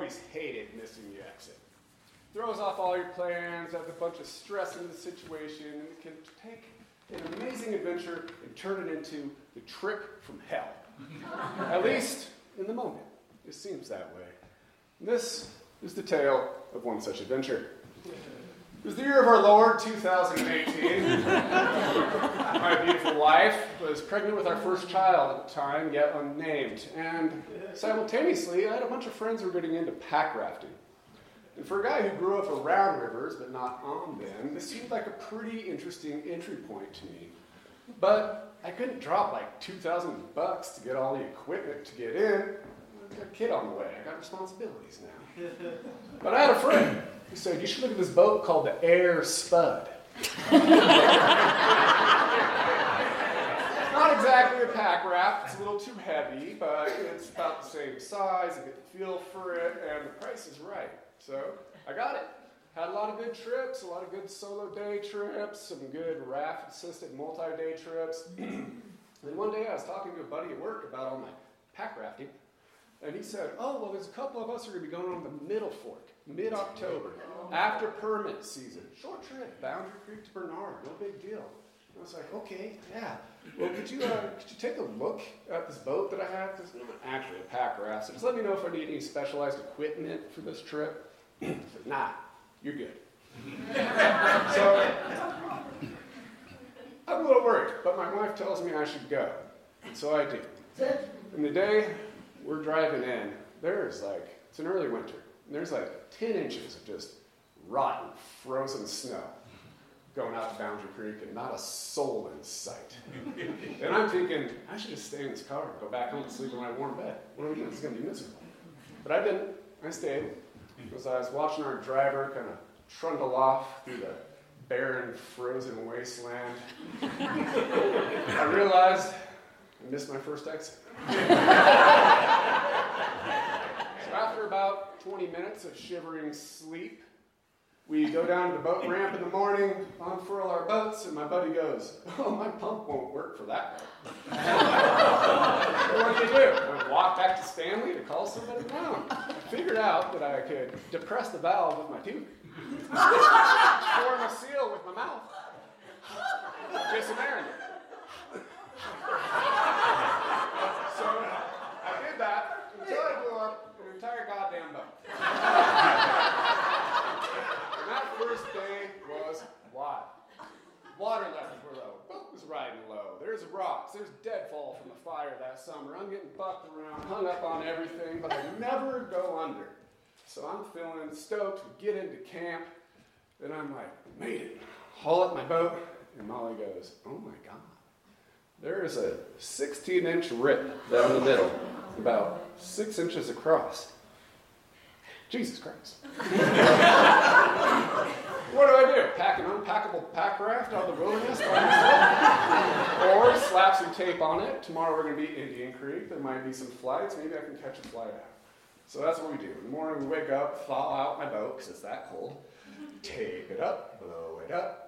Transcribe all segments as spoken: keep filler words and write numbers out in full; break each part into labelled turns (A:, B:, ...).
A: always hated missing the exit. Throws off all your plans, adds a bunch of stress into the situation, and it can take an amazing adventure and turn it into the trip from hell. At least in the moment, it seems that way. And this is the tale of one such adventure. It was the year of our Lord, two thousand eighteen. My beautiful wife was pregnant with our first child at the time, yet unnamed. And simultaneously, I had a bunch of friends who were getting into pack rafting. And for a guy who grew up around rivers, but not on them, this seemed like a pretty interesting entry point to me. But I couldn't drop like two thousand bucks to get all the equipment to get in. I got a kid on the way. I got responsibilities now. But I had a friend who said, you should look at this boat called the Air Spud. It's not exactly a pack raft. It's a little too heavy, but it's about the same size. I get the feel for it, and the price is right. So I got it. Had a lot of good trips, a lot of good solo day trips, some good raft-assisted multi-day trips. And one day I was talking to a buddy at work about all my pack rafting, and he said, oh, well, there's a couple of us who are going to be going on the Middle Fork, mid-October, after permit season. Short trip, Boundary Creek to Bernard, no big deal. And I was like, okay, yeah. Well, could you uh, could you take a look at this boat that I have? It's not actually a pack raft, so just let me know if I need any specialized equipment for this trip. I said, nah, you're good. So I'm a little worried, but my wife tells me I should go. And so I do. And the day we're driving in, there's like, it's an early winter, and there's like ten inches of just rotten, frozen snow going out to Boundary Creek and not a soul in sight. And I'm thinking, I should just stay in this car and go back home and sleep in my warm bed. What are we doing? It's going to be miserable. But I didn't. I stayed. Because I was watching our driver kind of trundle off through the barren, frozen wasteland. I realized I missed my first exit. So after about twenty minutes of shivering sleep, we go down to the boat ramp in the morning, unfurl our boats, and my buddy goes, oh, my pump won't work for that boat. So what did you do? I walk back to Stanley to call somebody? No. I figured out that I could depress the valve with my tooth, form a seal with my mouth, Jason Aaron. So I did that until I blew up an entire goddamn boat. And that first day was wild. Water levels were low. Boat was riding low. There's rocks. There's deadfall from the fire that summer. I'm getting bucked around, hung up on everything, but I never go under. So I'm feeling stoked to get into camp. And I'm like, made it. Haul up my boat. And Molly goes, oh my God. There is a sixteen inch rip down the middle, about six inches across. Jesus Christ. What do I do? Pack an unpackable pack raft out of the wilderness by myself? Or slap some tape on it. Tomorrow we're going to be Indian Creek. There might be some flights. Maybe I can catch a flight out. So that's what we do. In the morning we wake up, thaw out my boat because it's that cold. Tape it up, blow it up.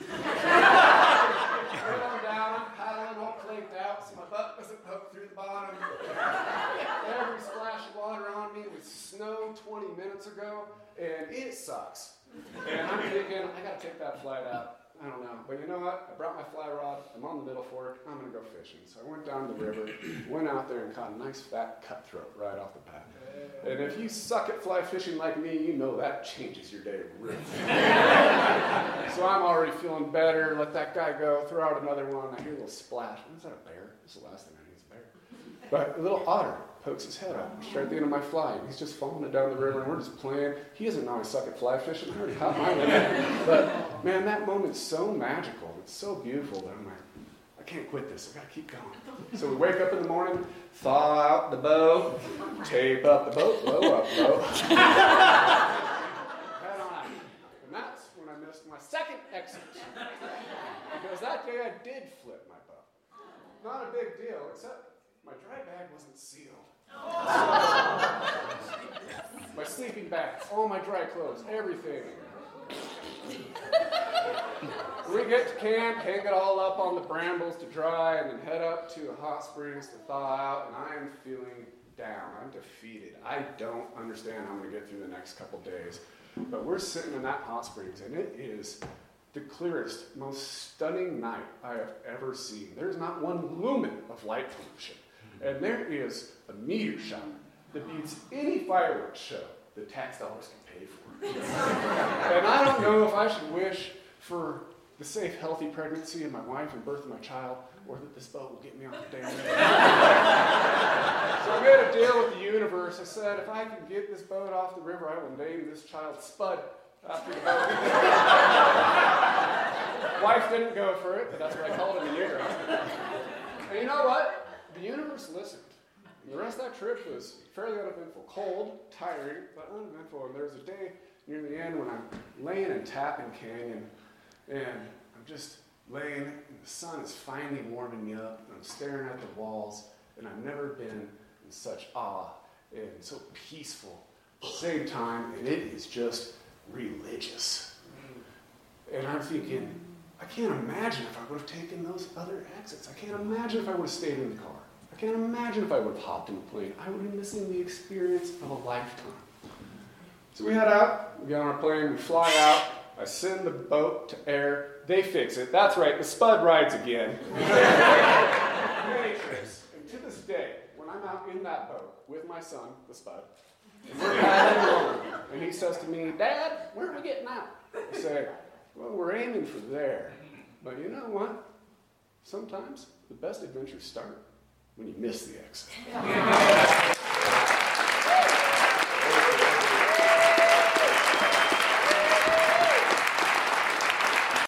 A: Going down, I'm paddling all clanked out so my butt doesn't poke through the bottom. Every splash of water on me was snow twenty minutes ago, and it sucks. And I'm thinking, I gotta take that flight out. I don't know. But you know what? I brought my fly rod. I'm on the Middle Fork. I'm gonna go fishing. So I went down the river, went out there and caught a nice fat cutthroat right off the bat. And if you suck at fly fishing like me, you know that changes your day real fast. So I'm already feeling better. Let that guy go. Throw out another one. I hear a little splash. Is that a bear? That's the last thing I need is a bear. But a little otter pokes his head up straight at the end of my fly. He's just following it down the river, and we're just playing. He doesn't know I suck at fly fishing. I already caught my limit. But, man, that moment's so magical. It's so beautiful that I'm like, I can't quit this. I got to keep going. So we wake up in the morning, thaw out the boat, tape up the boat, blow up the boat. Head on. And that's when I missed my second exit. Because that day I did flip my boat. Not a big deal, except my dry bag wasn't sealed. My sleeping bags, all my dry clothes, everything. We get to camp, hang it all up on the brambles to dry, and then head up to a hot springs to thaw out, and I am feeling down. down. I'm defeated. I don't understand how I'm going to get through the next couple days. But we're sitting in that hot springs, and it is the clearest, most stunning night I have ever seen. There's not one lumen of light pollution. And there is a meteor shower that beats any fireworks show that tax dollars can pay for. And I don't know if I should wish for the safe, healthy pregnancy of my wife and birth of my child, or that this boat will get me off the damn river. So I made a deal with the universe. I said, if I can get this boat off the river, I will name this child Spud after the boat. Wife didn't go for it, but that's what I called him in utero. And you know what? The universe listened. And the rest of that trip was fairly uneventful. Cold, tiring, but uneventful. And there was a day near the end when I'm laying in Tappan Canyon, and I'm just laying, and the sun is finally warming me up, and I'm staring at the walls, and I've never been in such awe and so peaceful at the same time, and it is just religious. And I'm thinking, I can't imagine if I would have taken those other exits. I can't imagine if I would have stayed in the car. I can't imagine if I would have hopped in the plane. I would be missing the experience of a lifetime. So we head out, we get on our plane, we fly out, I send the boat to air, they fix it. That's right, the Spud rides again. Many trips. And to this day, when I'm out in that boat with my son, the Spud, and we're paddling along, and he says to me, Dad, where are we getting out? I say, well, we're aiming for there. But you know what? Sometimes the best adventures start when you miss the exit.